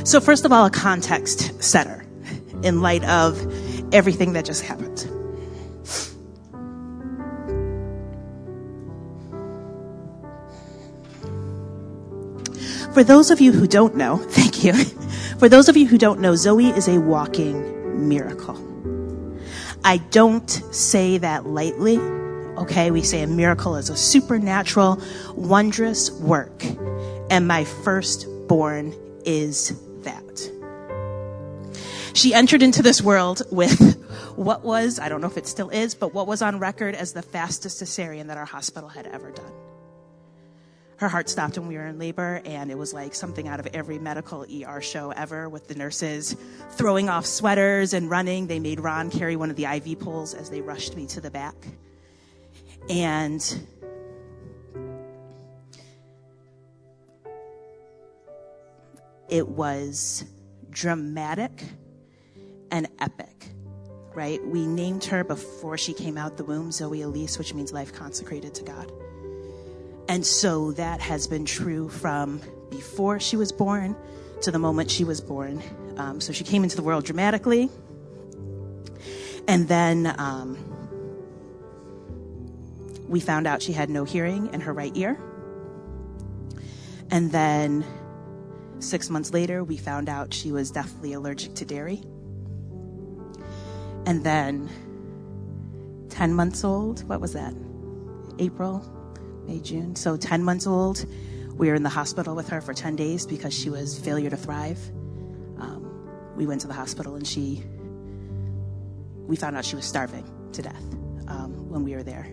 So first of all, a context setter in light of everything that just happened. For those of you who don't know, thank you. For those of you who don't know, Zoe is a walking miracle. I don't say that lightly, okay? We say a miracle is a supernatural, wondrous work. And my firstborn is that. She entered into this world with what was, I don't know if it still is, but what was on record as the fastest cesarean that our hospital had ever done. Her heart stopped when we were in labor, and it was like something out of every medical ER show ever, with the nurses throwing off sweaters and running. They made Ron carry one of the IV poles as they rushed me to the back. And it was dramatic and epic, right? We named her before she came out the womb, Zoe Elise, which means life consecrated to God. And so that has been true from before she was born to the moment she was born. So she came into the world dramatically. And then we found out she had no hearing in her right ear. And then 6 months later, we found out she was deathly allergic to dairy. And then 10 months old, what was that? April? May, June. So 10 months old, we were in the hospital with her for 10 days because she was failure to thrive. We went to the hospital and we found out she was starving to death when we were there.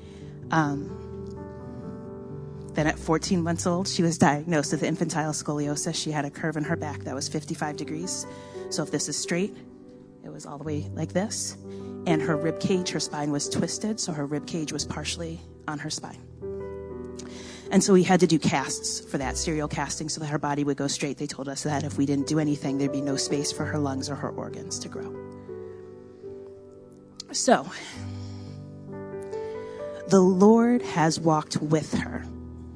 Then at 14 months old, she was diagnosed with infantile scoliosis. She had a curve in her back that was 55 degrees. So if this is straight, it was all the way like this. And her rib cage, her spine was twisted, so her rib cage was partially on her spine. And so we had to do casts for that, serial casting, so that her body would go straight. They told us that if we didn't do anything, there'd be no space for her lungs or her organs to grow. So, the Lord has walked with her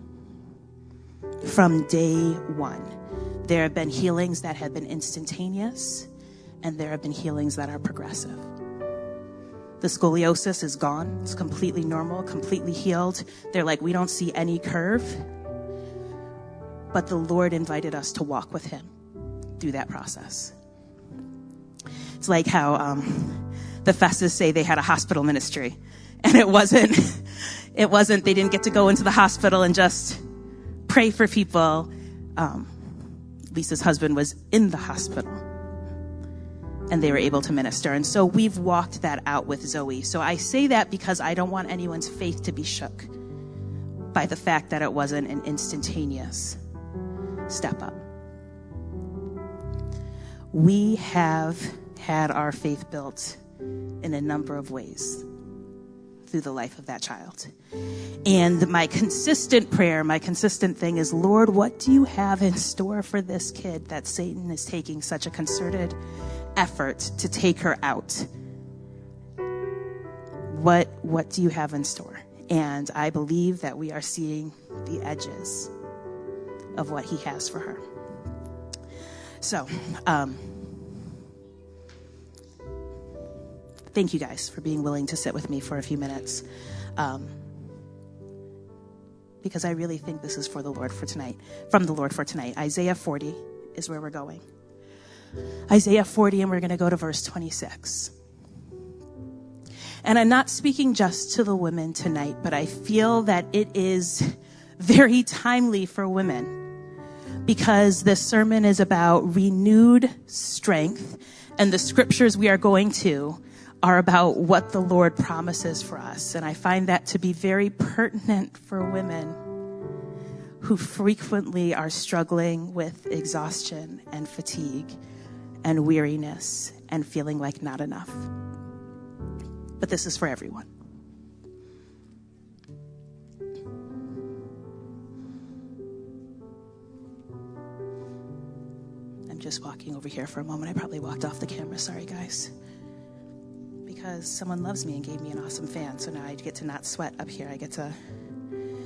from day one. There have been healings that have been instantaneous, and there have been healings that are progressive. The scoliosis is gone. It's completely normal, completely healed. They're like, we don't see any curve. But the Lord invited us to walk with him through that process. It's like how the Fesses say they had a hospital ministry. And it wasn't, they didn't get to go into the hospital and just pray for people. Lisa's husband was in the hospital. And they were able to minister. And so we've walked that out with Zoe. So I say that because I don't want anyone's faith to be shook by the fact that it wasn't an instantaneous step up. We have had our faith built in a number of ways through the life of that child. And my consistent prayer, my consistent thing is, Lord, what do you have in store for this kid that Satan is taking such a concerted effort to take her out? What do you have in store? And I believe that we are seeing the edges of what he has for her. So, thank you guys for being willing to sit with me for a few minutes. Because I really think this is for the Lord for tonight, from the Lord for tonight. Isaiah 40 is where we're going. Isaiah 40, and we're going to go to verse 26. And I'm not speaking just to the women tonight, but I feel that it is very timely for women, because this sermon is about renewed strength, and the scriptures we are going to are about what the Lord promises for us. And I find that to be very pertinent for women who frequently are struggling with exhaustion and fatigue and weariness and feeling like not enough. But this is for everyone. I'm just walking over here for a moment. I probably walked off the camera. Sorry, guys. Because someone loves me and gave me an awesome fan. So now I get to not sweat up here. I get to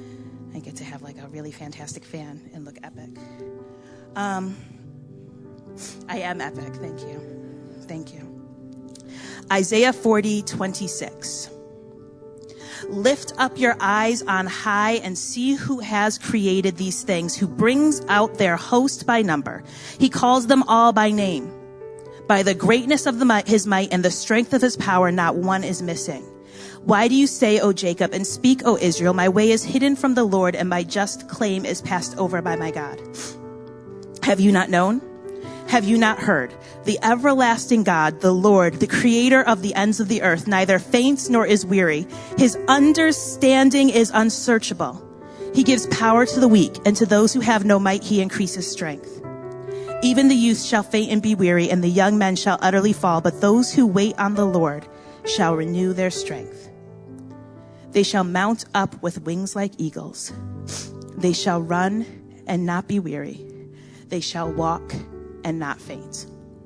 have like a really fantastic fan and look epic. I am epic. Thank you. Thank you. Isaiah 40:26. Lift up your eyes on high and see who has created these things, who brings out their host by number. He calls them all by name. By the greatness of his might and the strength of his power, not one is missing. Why do you say, O Jacob, and speak, O Israel, my way is hidden from the Lord, and my just claim is passed over by my God? Have you not known? Have you not heard? The everlasting God, the Lord, the creator of the ends of the earth, neither faints nor is weary. His understanding is unsearchable. He gives power to the weak, and to those who have no might he increases strength. Even the youth shall faint and be weary, and the young men shall utterly fall, but those who wait on the Lord shall renew their strength. They shall mount up with wings like eagles. They shall run and not be weary. They shall walk and not faint.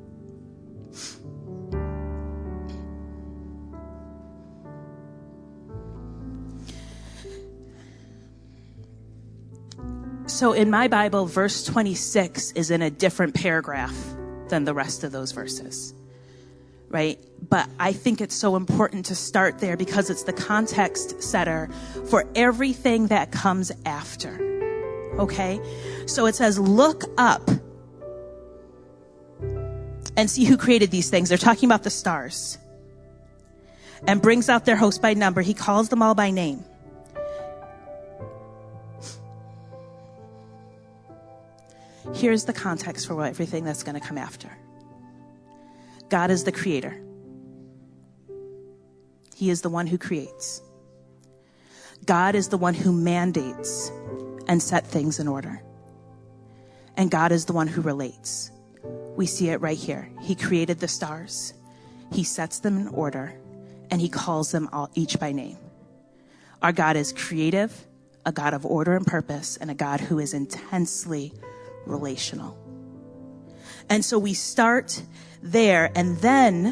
So in my Bible, verse 26 is in a different paragraph than the rest of those verses, right? But I think it's so important to start there because it's the context setter for everything that comes after, okay? So it says, look up and see who created these things. They're talking about the stars. And brings out their host by number. He calls them all by name. Here's the context for everything that's going to come after. God is the creator. He is the one who creates. God is the one who mandates and set things in order. And God is the one who relates. We see it right here. He created the stars. He sets them in order, and he calls them all each by name. Our God is creative, a God of order and purpose, and a God who is intensely relational. And so we start there, and then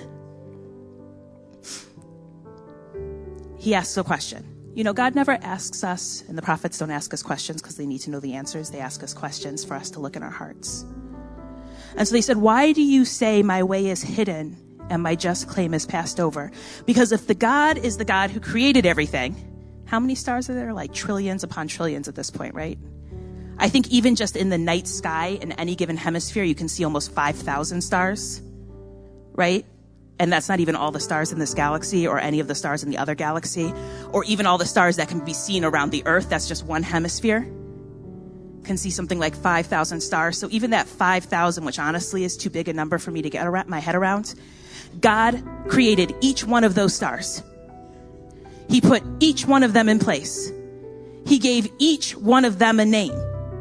he asks a question. You know, God never asks us, and the prophets don't ask us questions because they need to know the answers. They ask us questions for us to look in our hearts. And so they said, why do you say my way is hidden and my just claim is passed over? Because if the God is the God who created everything, how many stars are there? Like trillions upon trillions at this point, right? I think even just in the night sky in any given hemisphere, you can see almost 5,000 stars, right? And that's not even all the stars in this galaxy or any of the stars in the other galaxy, or even all the stars that can be seen around the earth. That's just one hemisphere. Can see something like 5,000 stars. So even that 5,000, which honestly is too big a number for me to get my head around, God created each one of those stars. He put each one of them in place. He gave each one of them a name.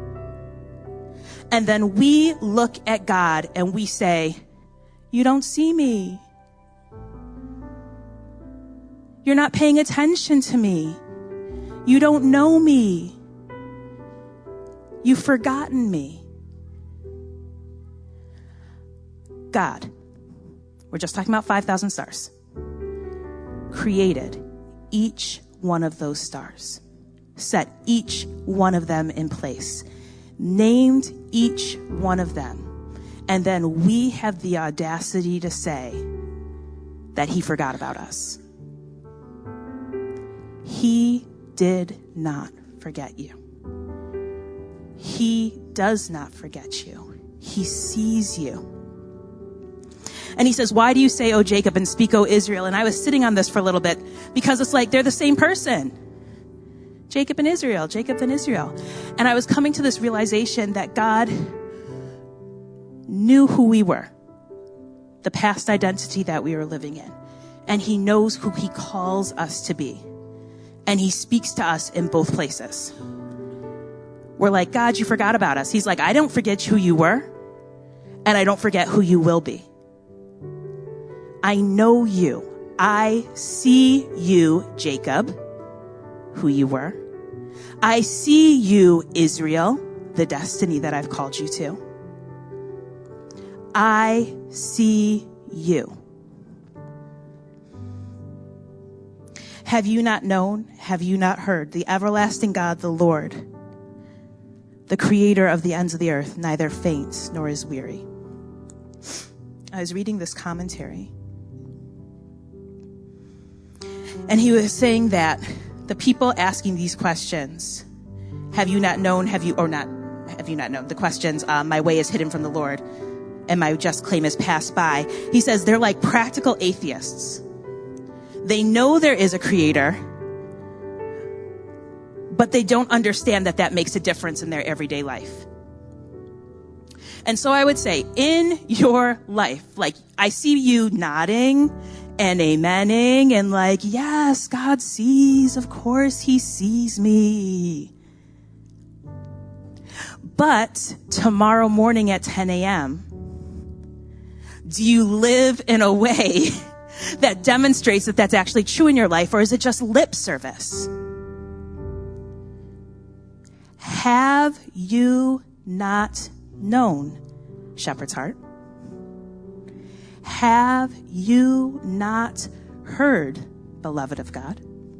And then we look at God and we say, you don't see me. You're not paying attention to me. You don't know me. You've forgotten me. God, we're just talking about 5,000 stars, created each one of those stars, set each one of them in place, named each one of them, and then we have the audacity to say that he forgot about us. He did not forget you. He does not forget you. He sees you. And he says, why do you say, O Jacob, and speak, O Israel? And I was sitting on this for a little bit because it's like they're the same person. Jacob and Israel, Jacob and Israel. And I was coming to this realization that God knew who we were, the past identity that we were living in. And he knows who he calls us to be. And he speaks to us in both places. We're like, God, you forgot about us. He's like, I don't forget who you were, and I don't forget who you will be. I know you. I see you, Jacob, who you were. I see you, Israel, the destiny that I've called you to. I see you. Have you not known? Have you not heard? The everlasting God, the Lord, the creator of the ends of the earth, neither faints nor is weary. I was reading this commentary, and he was saying that the people asking these questions, have you not known, the questions, my way is hidden from the Lord, and my just claim is passed by. He says they're like practical atheists. They know there is a creator, but they don't understand that makes a difference in their everyday life. And so I would say, in your life, like, I see you nodding and amening and like, yes, God sees. Of course he sees me. But tomorrow morning at 10 a.m., do you live in a way that demonstrates that that's actually true in your life, or is it just lip service? Have you not known, shepherd's heart? Have you not heard, beloved of God?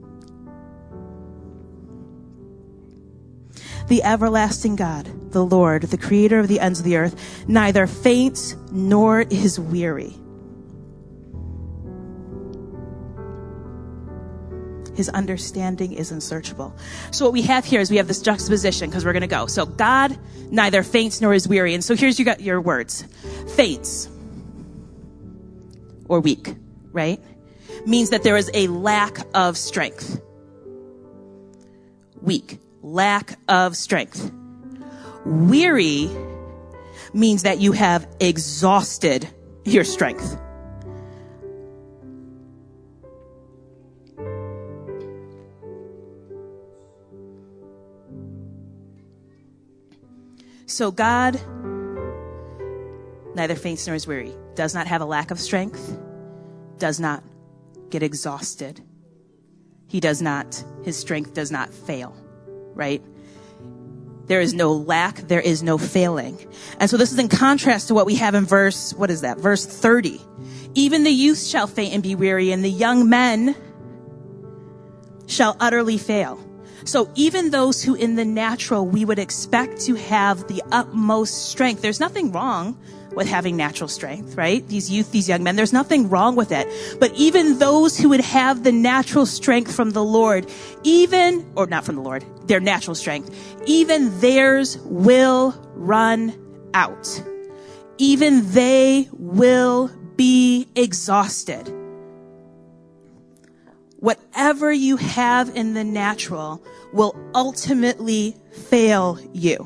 The everlasting God, the Lord, the creator of the ends of the earth, neither faints nor is weary. His understanding is unsearchable. So what we have here is we have this juxtaposition, because we're going to go. So God neither faints nor is weary. And so here's you got your words. Faints, or weak, right? Means that there is a lack of strength. Weak, lack of strength. Weary means that you have exhausted your strength. So God neither faints nor is weary, does not have a lack of strength, does not get exhausted. His strength does not fail, right? There is no lack, there is no failing. And so this is in contrast to what we have in verse 30. Even the youth shall faint and be weary, and the young men shall utterly fail. So even those who in the natural we would expect to have the utmost strength, there's nothing wrong with having natural strength, right? These young men, there's nothing wrong with it. But even those who would have the natural strength from the Lord, their natural strength, even theirs will run out. Even they will be exhausted. Whatever you have in the natural will ultimately fail you.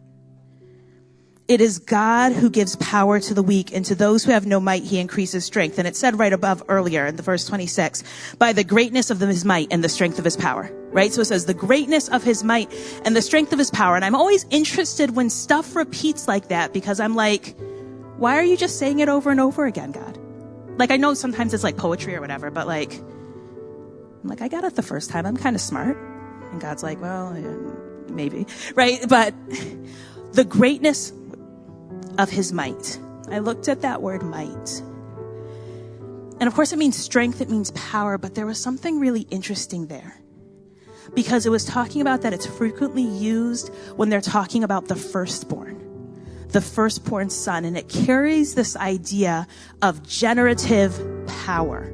It is God who gives power to the weak, and to those who have no might, he increases strength. And it said right above earlier in the verse 26, by the greatness of his might and the strength of his power, right? So it says the greatness of his might and the strength of his power. And I'm always interested when stuff repeats like that, because I'm like, why are you just saying it over and over again, God? Like, I know sometimes it's like poetry or whatever, but like, I'm like, I got it the first time. I'm kind of smart. And God's like, well, maybe, right? But the greatness of his might. I looked at that word might. And of course it means strength, it means power, but there was something really interesting there. Because it was talking about that it's frequently used when they're talking about the firstborn son, and it carries this idea of generative power.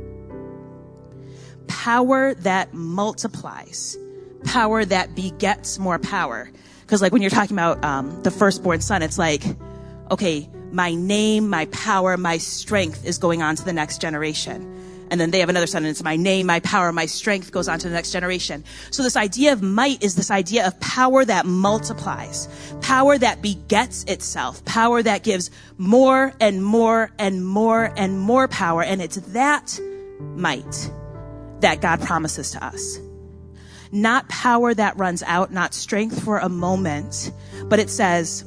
Power that multiplies. Power that begets more power. Because like when you're talking about the firstborn son, it's like, okay, my name, my power, my strength is going on to the next generation. And then they have another son, and it's my name, my power, my strength goes on to the next generation. So this idea of might is this idea of power that multiplies, power that begets itself, power that gives more and more and more and more power. And it's that might that God promises to us. Not power that runs out, not strength for a moment, but it says,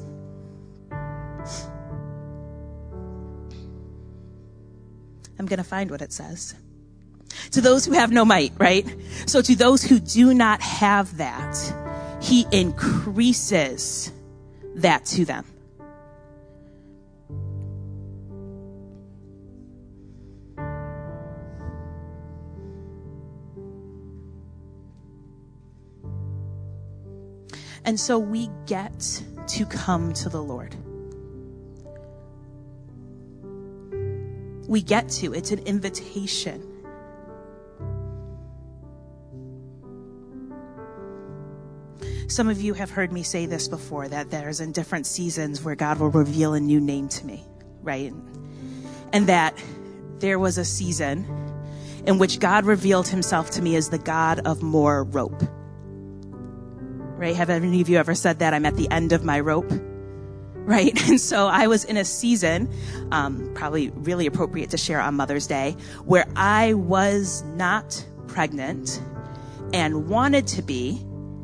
I'm going to find what it says. To those who have no might, right? So to those who do not have that, he increases that to them. And so we get to come to the Lord. we get to. It's an invitation. Some of you have heard me say this before, that there's in different seasons where God will reveal a new name to me, right? And that there was a season in which God revealed himself to me as the God of more rope. Right? Have any of you ever said that? I'm at the end of my rope. Right? And so I was in a season, probably really appropriate to share on Mother's Day, where I was not pregnant and wanted to be,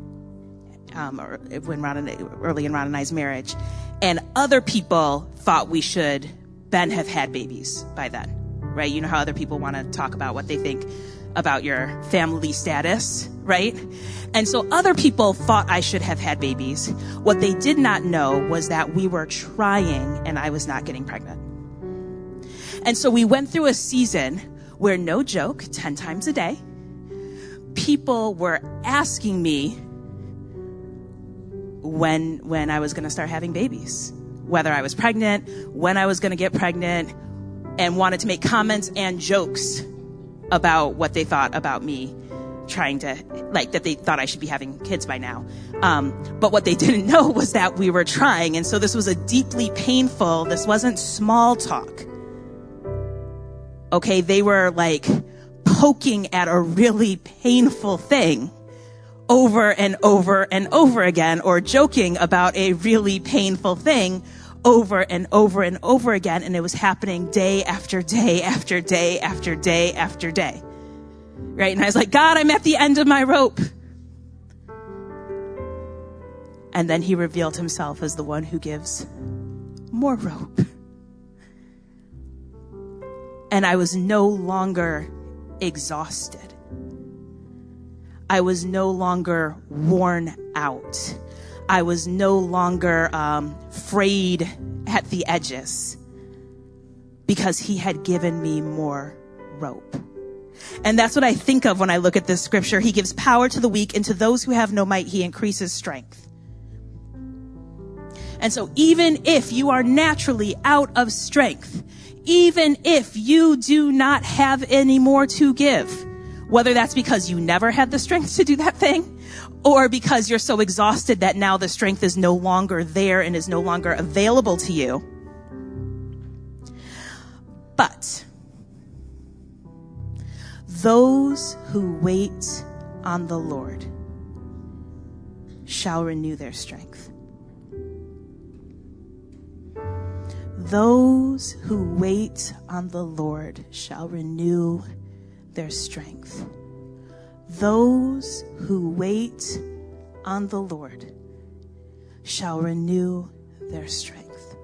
early in Ron and I's marriage, and other people thought we should then have had babies by then, right? You know how other people want to talk about what they think about your family status, right? And so other people thought I should have had babies. What they did not know was that we were trying and I was not getting pregnant. And so we went through a season where, no joke, 10 times a day, people were asking me when I was going to start having babies, whether I was pregnant, when I was going to get pregnant, and wanted to make comments and jokes about what they thought about me trying to, like, that they thought I should be having kids by now. But what they didn't know was that we were trying. And so this was a deeply painful, this wasn't small talk. Okay, they were like poking at a really painful thing over and over and over again, or joking about a really painful thing over and over and over again. And it was happening day after day after day after day after day. Right? And I was like, God, I'm at the end of my rope. And then he revealed himself as the one who gives more rope. And I was no longer exhausted. I was no longer worn out. I was no longer frayed at the edges, because he had given me more rope. And that's what I think of when I look at this scripture. He gives power to the weak, and to those who have no might, he increases strength. And so even if you are naturally out of strength, even if you do not have any more to give, whether that's because you never had the strength to do that thing, or because you're so exhausted that now the strength is no longer there and is no longer available to you. But those who wait on the Lord shall renew their strength. Those who wait on the Lord shall renew their strength. Those who wait on the Lord shall renew their strength.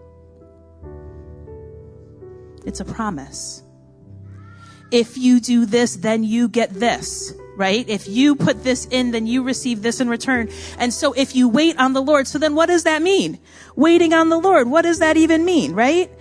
It's a promise. If you do this, then you get this, right? If you put this in, then you receive this in return. And so if you wait on the Lord, so then what does that mean? Waiting on the Lord, what does that even mean, right?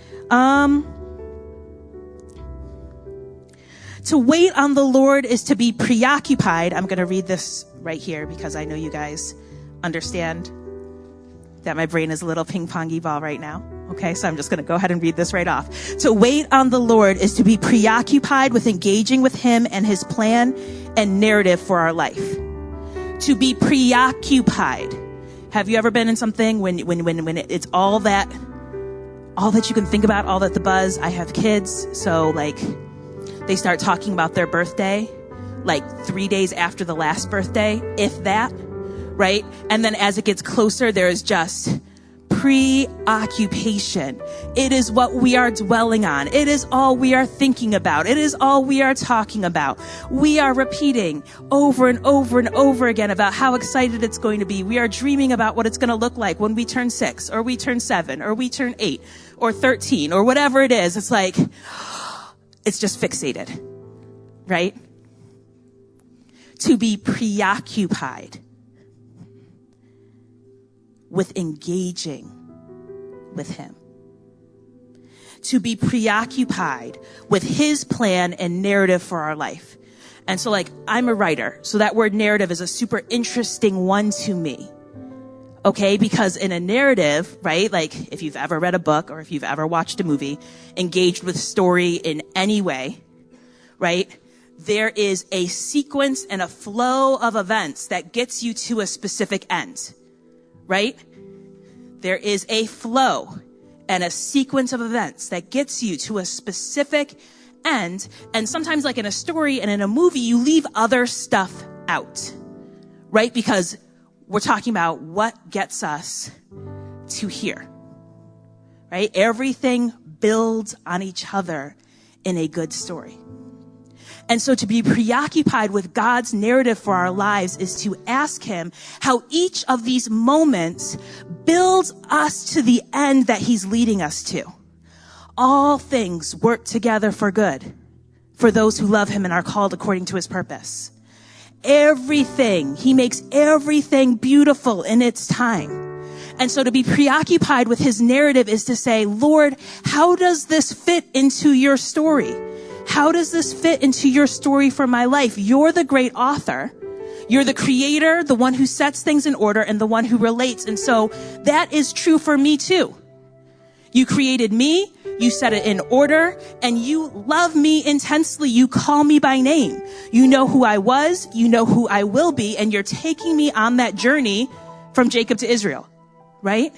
To wait on the Lord is to be preoccupied. I'm going to read this right here because I know you guys understand that my brain is a little ping-pongy ball right now. Okay, so I'm just going to go ahead and read this right off. To wait on the Lord is to be preoccupied with engaging with him and his plan and narrative for our life. To be preoccupied. Have you ever been in something when it's all that you can think about, all that the buzz? I have kids, so like they start talking about their birthday like 3 days after the last birthday, if that, right? And then as it gets closer, there is just preoccupation. It is what we are dwelling on. It is all we are thinking about. It is all we are talking about. We are repeating over and over and over again about how excited it's going to be. We are dreaming about what it's going to look like when we turn 6 or we turn 7 or we turn 8 or 13 or whatever it is. It's like, it's just fixated, right? To be preoccupied with engaging with him. To be preoccupied with his plan and narrative for our life. And so like, I'm a writer, so that word narrative is a super interesting one to me. Okay, because in a narrative, right, like if you've ever read a book or if you've ever watched a movie, engaged with story in any way, right, there is a sequence and a flow of events that gets you to a specific end, right? There is a flow and a sequence of events that gets you to a specific end. And sometimes, like in a story and in a movie, you leave other stuff out, right? Because we're talking about what gets us to here, right? Everything builds on each other in a good story. And so to be preoccupied with God's narrative for our lives is to ask him how each of these moments builds us to the end that he's leading us to. All things work together for good for those who love him and are called according to his purpose. Everything, he makes everything beautiful in its time. And so to be preoccupied with his narrative is to say, Lord, how does this fit into your story? How does this fit into your story for my life? You're the great author. You're the creator, the one who sets things in order, and the one who relates. And so that is true for me too. You created me, you set it in order, and you love me intensely. You call me by name. You know who I was, you know who I will be, and you're taking me on that journey from Jacob to Israel, right?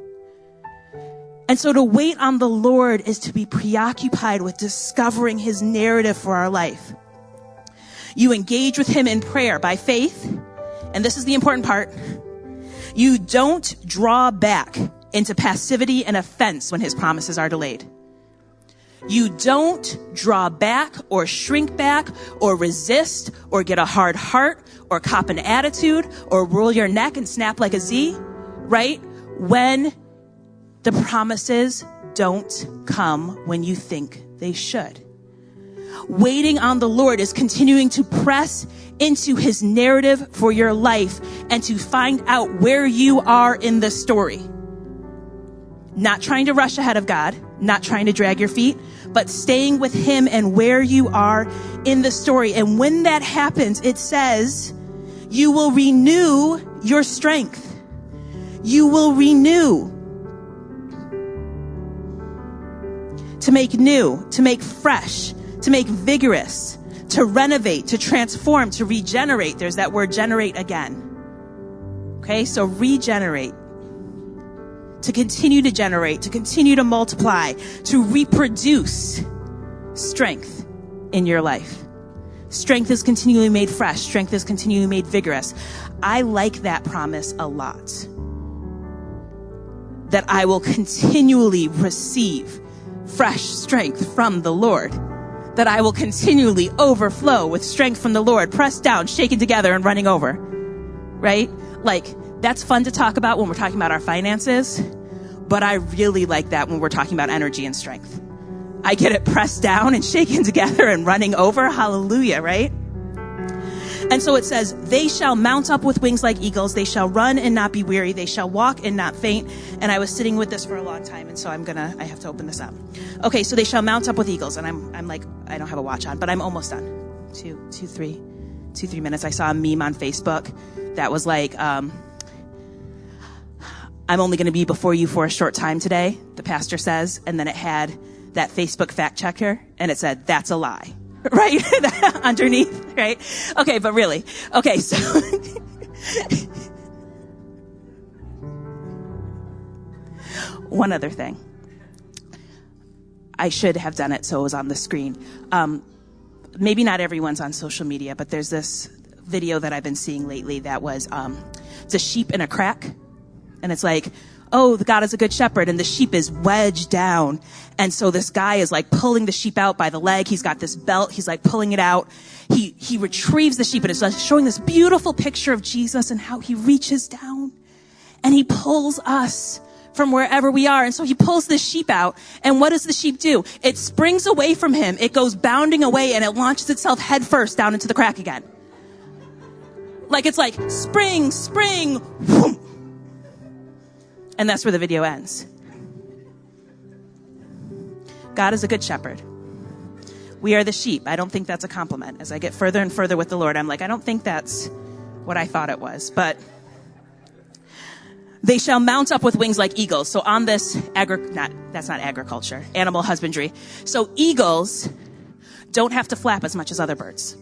And so to wait on the Lord is to be preoccupied with discovering his narrative for our life. You engage with him in prayer by faith. And this is the important part. You don't draw back into passivity and offense when his promises are delayed. You don't draw back or shrink back or resist or get a hard heart or cop an attitude or roll your neck and snap like a Z, right? When the promises don't come when you think they should. Waiting on the Lord is continuing to press into his narrative for your life and to find out where you are in the story. Not trying to rush ahead of God, not trying to drag your feet, but staying with him and where you are in the story. And when that happens, it says, you will renew your strength. You will renew. To make new, to make fresh, to make vigorous, to renovate, to transform, to regenerate. There's that word generate again. Okay, so regenerate. To continue to generate, to continue to multiply, to reproduce strength in your life. Strength is continually made fresh. Strength is continually made vigorous. I like that promise a lot. That I will continually receive fresh strength from the Lord. That I will continually overflow with strength from the Lord, pressed down, shaken together, and running over. Right? Like, that's fun to talk about when we're talking about our finances, but I really like that when we're talking about energy and strength. I get it pressed down and shaken together and running over. Hallelujah, right? And so it says, they shall mount up with wings like eagles. They shall run and not be weary. They shall walk and not faint. And I was sitting with this for a long time. And so I have to open this up. Okay. So they shall mount up with eagles. And I'm like, I don't have a watch on, but I'm almost done. 3 minutes. I saw a meme on Facebook that was like, I'm only going to be before you for a short time today, the pastor says. And then it had that Facebook fact checker and it said, that's a lie. Right? Underneath, right? Okay, but really. Okay, so one other thing. I should have done it so it was on the screen. Maybe not everyone's on social media, but there's this video that I've been seeing lately that was it's a sheep in a crack. And it's like, oh, the God is a good shepherd, and the sheep is wedged down. And so this guy is like pulling the sheep out by the leg. He's got this belt. He's like pulling it out. He retrieves the sheep, and it's like showing this beautiful picture of Jesus and how he reaches down and he pulls us from wherever we are. And so he pulls the sheep out. And what does the sheep do? It springs away from him. It goes bounding away and it launches itself head first down into the crack again. Like it's like spring, whoom. And that's where the video ends. God is a good shepherd. We are the sheep. I don't think that's a compliment. As I get further and further with the Lord, I'm like, I don't think that's what I thought it was. But They shall mount up with wings like eagles. So on this, that's not agriculture, animal husbandry. So eagles don't have to flap as much as other birds.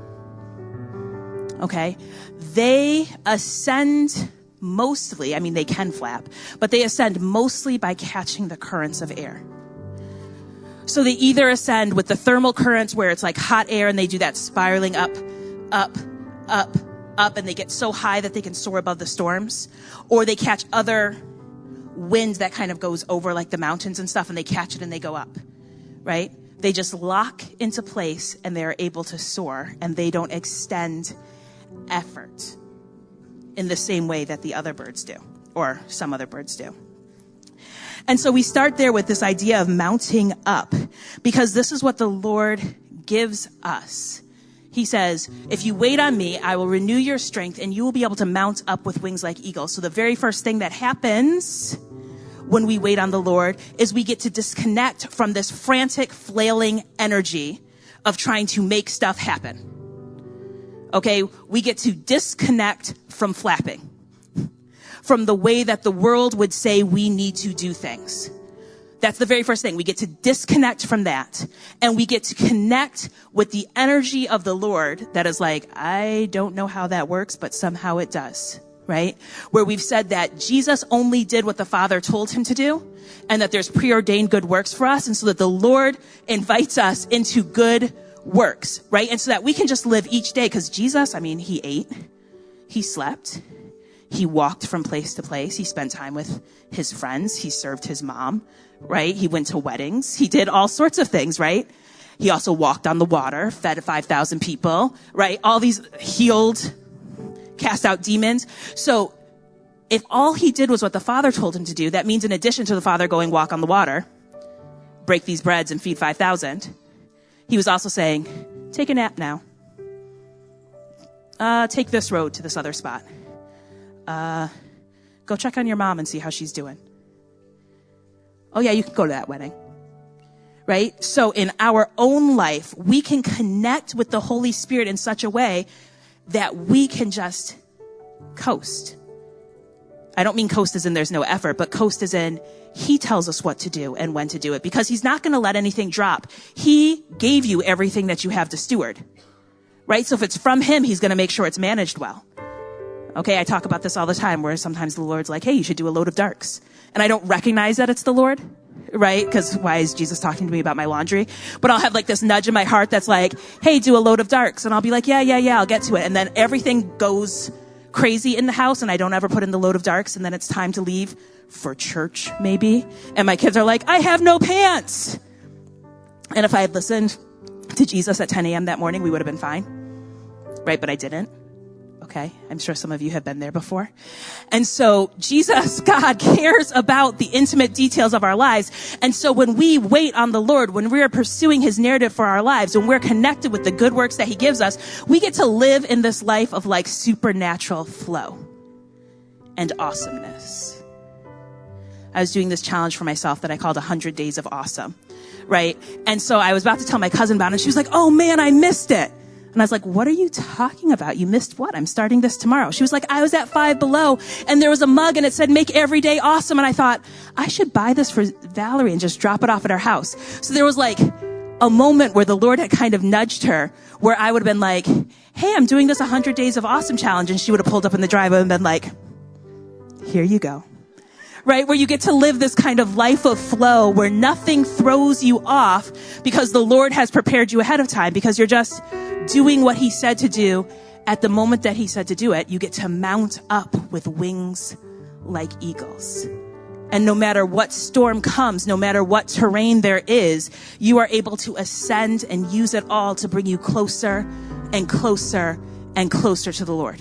Okay? They ascend mostly, I mean, they can flap, but they ascend mostly by catching the currents of air. So they either ascend with the thermal currents where it's like hot air and they do that spiraling up, and they get so high that they can soar above the storms, or they catch other winds that kind of goes over like the mountains and stuff, and they catch it and they go up, right? They just lock into place and they're able to soar, and they don't extend effort in the same way that the other birds do, or some other birds do. And so we start there with this idea of mounting up, because this is what the Lord gives us. He says, if you wait on me, I will renew your strength and you will be able to mount up with wings like eagles. So the very first thing that happens when we wait on the Lord is we get to disconnect from this frantic, flailing energy of trying to make stuff happen. Okay, we get to disconnect from flapping, from the way that the world would say we need to do things. That's the very first thing. We get to disconnect from that, and we get to connect with the energy of the Lord that is like, I don't know how that works, but somehow it does, right? Where we've said that Jesus only did what the Father told him to do, and that there's preordained good works for us, and so that the Lord invites us into good works, right? And so that we can just live each day, because Jesus, I mean, he ate, he slept, he walked from place to place, he spent time with his friends, he served his mom, right? He went to weddings. He did all sorts of things, right? He also walked on the water, fed 5,000 people, right? All these healed, cast out demons. So if all he did was what the Father told him to do, that means in addition to the Father going walk on the water, break these breads and feed 5,000, he was also saying, take a nap now. Take this road to this other spot. Go check on your mom and see how she's doing. Oh yeah, you can go to that wedding, right? So in our own life, we can connect with the Holy Spirit in such a way that we can just coast. I don't mean coast as in there's no effort, but coast as in he tells us what to do and when to do it, because he's not going to let anything drop. He gave you everything that you have to steward, right? So if it's from him, he's going to make sure it's managed well. Okay, I talk about this all the time where sometimes the Lord's like, hey, you should do a load of darks. And I don't recognize that it's the Lord, right? Because why is Jesus talking to me about my laundry? But I'll have like this nudge in my heart that's like, hey, do a load of darks. And I'll be like, yeah, I'll get to it. And then everything goes crazy in the house and I don't ever put in the load of darks. And then it's time to leave for church, maybe. And my kids are like, I have no pants. And if I had listened to Jesus at 10 a.m. that morning, we would have been fine, right? But I didn't. Okay, I'm sure some of you have been there before. And so Jesus, God, cares about the intimate details of our lives. And so when we wait on the Lord, when we are pursuing his narrative for our lives, when we're connected with the good works that he gives us, we get to live in this life of like supernatural flow and awesomeness. I was doing this challenge for myself that I called 100 Days of Awesome, right? And so I was about to tell my cousin about it, and she was like, oh man, I missed it. And I was like, what are you talking about? You missed what? I'm starting this tomorrow. She was like, I was at Five Below and there was a mug and it said, make every day awesome. And I thought, I should buy this for Valerie and just drop it off at her house. So there was like a moment where the Lord had kind of nudged her where I would have been like, hey, I'm doing this 100 Days of Awesome challenge. And she would have pulled up in the driveway and been like, here you go. Right? Where you get to live this kind of life of flow where nothing throws you off because the Lord has prepared you ahead of time, because you're just doing what he said to do at the moment that he said to do it. You get to mount up with wings like eagles. And no matter what storm comes, no matter what terrain there is, you are able to ascend and use it all to bring you closer and closer and closer to the Lord.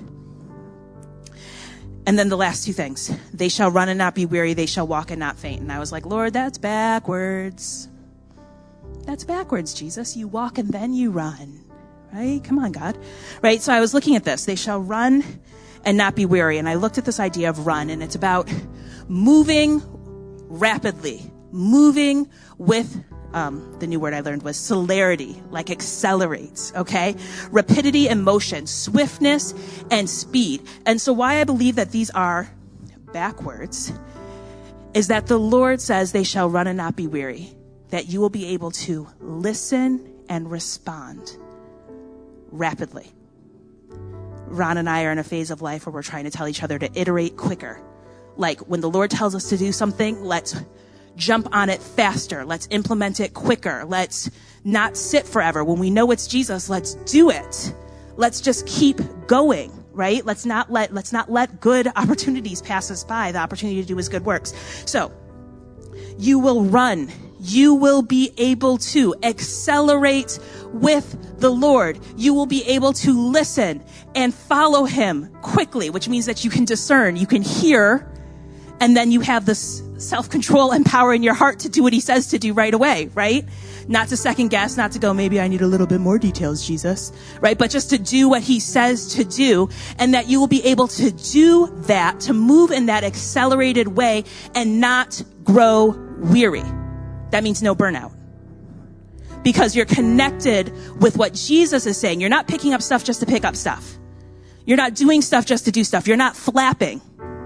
And then the last two things, they shall run and not be weary. They shall walk and not faint. And I was like, Lord, that's backwards. That's backwards, Jesus. You walk and then you run. Right? Come on, God. Right? So I was looking at this. They shall run and not be weary. And I looked at this idea of run, and it's about moving rapidly, moving with, the new word I learned was celerity, like accelerates, okay? Rapidity and motion, swiftness and speed. And so why I believe that these are backwards, is that the Lord says they shall run and not be weary, that you will be able to listen and respond rapidly. Ron and I are in a phase of life where we're trying to tell each other to iterate quicker. Like when the Lord tells us to do something, let's jump on it faster. Let's implement it quicker. Let's not sit forever. When we know it's Jesus, let's do it. Let's just keep going, right? Let's not let good opportunities pass us by. The opportunity to do his good works. So you will run. You will be able to accelerate with the Lord. You will be able to listen and follow him quickly, which means that you can discern, you can hear, and then you have this self-control and power in your heart to do what he says to do right away, right? Not to second guess, not to go, maybe I need a little bit more details, Jesus, right? But just to do what he says to do, and that you will be able to do that, to move in that accelerated way and not grow weary. That means no burnout. Because you're connected with what Jesus is saying. You're not picking up stuff just to pick up stuff. You're not doing stuff just to do stuff. You're not flapping.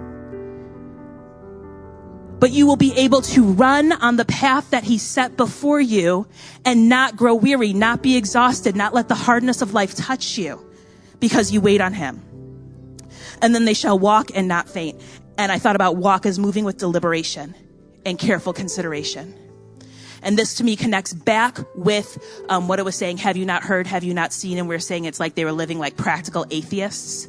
But you will be able to run on the path that he set before you and not grow weary, not be exhausted, not let the hardness of life touch you because you wait on him. And then they shall walk and not faint. And I thought about walk as moving with deliberation and careful consideration. And this to me connects back with what it was saying, have you not heard, have you not seen? And we're saying it's like they were living like practical atheists.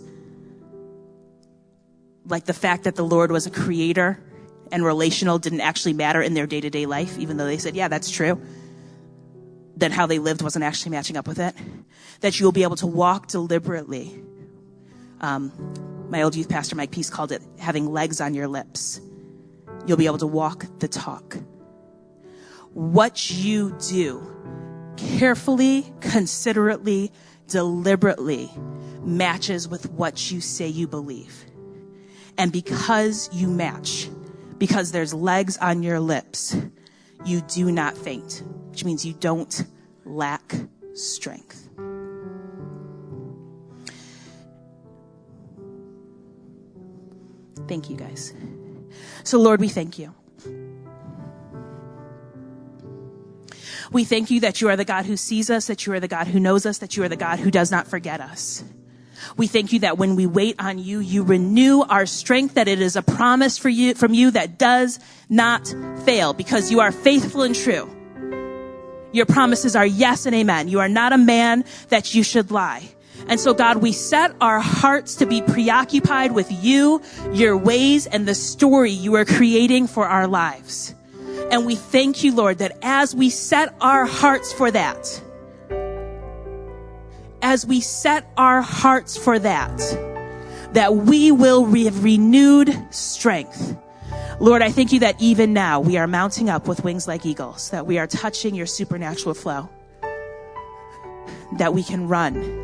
Like the fact that the Lord was a creator and relational didn't actually matter in their day-to-day life, even though they said, yeah, that's true. Then how they lived wasn't actually matching up with it. That you will be able to walk deliberately. My old youth pastor, Mike Peace, called it having legs on your lips. You'll be able to walk the talk. What you do carefully, considerately, deliberately matches with what you say you believe. And because you match, because there's legs on your lips, you do not faint, which means you don't lack strength. Thank you, guys. So, Lord, we thank you. We thank you that you are the God who sees us, that you are the God who knows us, that you are the God who does not forget us. We thank you that when we wait on you, you renew our strength, that it is a promise from you that does not fail because you are faithful and true. Your promises are yes and amen. You are not a man that you should lie. And so, God, we set our hearts to be preoccupied with you, your ways, and the story you are creating for our lives. And we thank you, Lord, that as we set our hearts for that, that we will have renewed strength. Lord, I thank you that even now we are mounting up with wings like eagles, that we are touching your supernatural flow, that we can run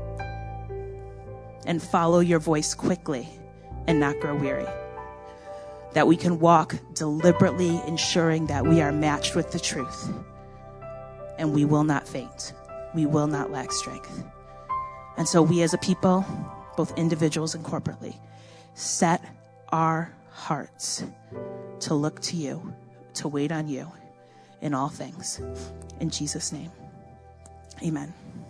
and follow your voice quickly and not grow weary, that we can walk deliberately, ensuring that we are matched with the truth, and we will not faint. We will not lack strength. And so we as a people, both individuals and corporately, set our hearts to look to you, to wait on you in all things. In Jesus' name, amen.